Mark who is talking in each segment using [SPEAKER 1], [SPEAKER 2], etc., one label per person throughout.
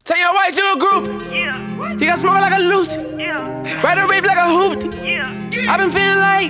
[SPEAKER 1] Take your white to a group.
[SPEAKER 2] Yeah.
[SPEAKER 1] He got smoke like a Lucy.
[SPEAKER 2] Yeah.
[SPEAKER 1] Ride a rape like a hoopty.
[SPEAKER 2] Yeah.
[SPEAKER 1] I've been feeling like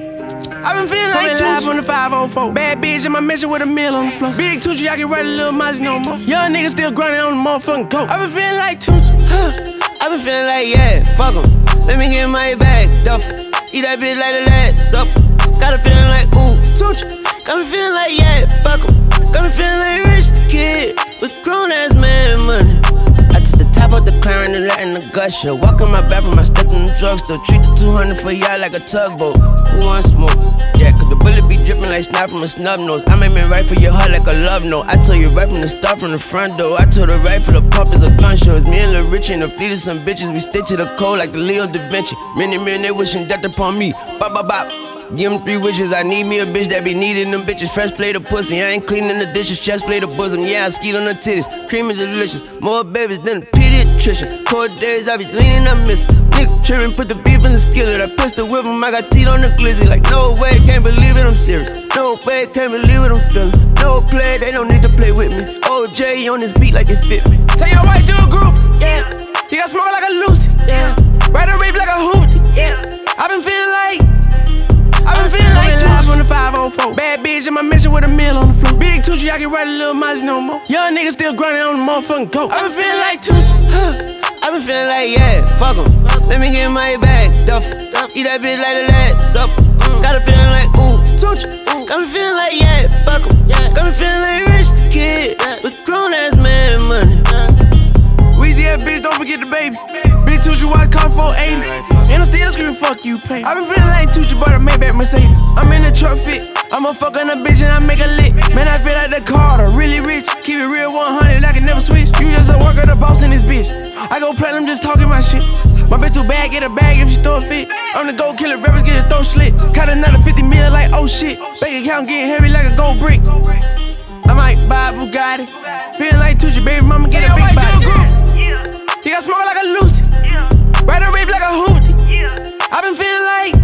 [SPEAKER 1] Coming live on the 504. Bad bitch in my mission with a meal on the floor. Big Tucci, I can write a little Mozzie no more. Young niggas still grinding on the motherfucking coat. I've been feeling like Tucci.
[SPEAKER 3] I been feeling like, yeah, fuck 'em. Let me get my bag, duffel. Eat that bitch like the last supper. Got a feeling like, ooh, Tucci. Got me feeling like, yeah, fuck 'em. Got me feeling like rich kid with grown ass man money. I took the top of the clearing and letting the gush show. Walk in my bathroom, I stepped in the drugstore. Treat the 200 for y'all like a tugboat. Who wants smoke? Yeah, cause the bullet be dripping like snot from a snub nose. I'm aiming right for your heart like a love note. I told you right from the start, from the front door. I told her right for the pump is a gun show. It's me and Lil Richie and the fleet of some bitches. We stick to the code like the Leo da Vinci. Many men, they wishing death upon me. Bop, bop, bop. Give them 3 wishes. I need me a bitch that be needing them bitches. Fresh plate of pussy. I ain't cleaning the dishes. Chest plate of bosom. Yeah, I skeet on the titties. Creamy delicious. More babies than a pediatrician. Cold days, I be leaning, I miss it. Nigga trippin', put the beef in the skillet. I pistol whip him, I got teeth on the glizzy. Like, no way, can't believe it, I'm serious. No way, can't believe it, I'm feeling. No play, they don't need to play with me. OJ on this beat like it fit me.
[SPEAKER 1] Take your white to a group.
[SPEAKER 3] Yeah,
[SPEAKER 1] He got smoke like a Lucy.
[SPEAKER 3] yeah,
[SPEAKER 1] Ride a rape like a hoopty.
[SPEAKER 3] yeah.
[SPEAKER 1] I've been feeling like live on the 504. Bad bitch in my mission with a meal on the floor. Big Tucci, I can write a little Mozzie no more. Young niggas still grinding on the motherfucking coat. I've been feeling like Tucci.
[SPEAKER 3] I been feeling like, yeah, fuck 'em. Let me get my bag, duffel. Eat that bitch like the last supper. Got a feeling like, ooh, Tucci. Got me feeling like, yeah, fuck 'em. Got me feeling like rich kid with grown ass man money.
[SPEAKER 1] Weezy ass bitch, don't forget the baby. Big Tucci watch cost 480. And I'm still screaming, fuck you, pay. I been feeling like Tucci, but I Maybach Mercedes. I'm in the truck fit. I'ma fuck on a bitch and I make a lick. Man, I feel like the Carter, really rich. Keep it real 100, I can never switch. You just a worker, the boss in this bitch. I go platinum just talking my shit. My bitch too bad, get a bag if she throw a fit. I'm the gold killer, rappers get a throat slit. Caught another 50 mil like, oh shit. Bank account getting heavy like a gold brick. I might buy a Bugatti. Feeling like Tucci, baby mama get a big body.
[SPEAKER 2] Yeah.
[SPEAKER 1] He got smoke like a Lucy.
[SPEAKER 2] Yeah.
[SPEAKER 1] Ride a rape like a hoopty.
[SPEAKER 2] Yeah.
[SPEAKER 1] I've been feeling like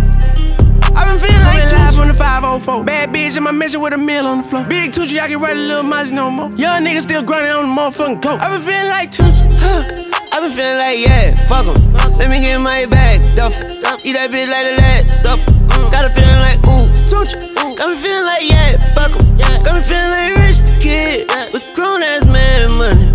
[SPEAKER 1] live on the 504. Bad bitch in my mission with a meal on the floor. Big Tucci, I can write a little Mozzie no more. Young niggas still grinding on the motherfucking coat. I've been feeling like Tucci.
[SPEAKER 3] I been feeling like, yeah, fuck 'em. Let me get my bag, duffel. Eat that bitch like the last supper. Got a feeling like, ooh, Tucci. Got me feeling like, yeah, fuck 'em. Got me feeling like rich kid with grown ass man money.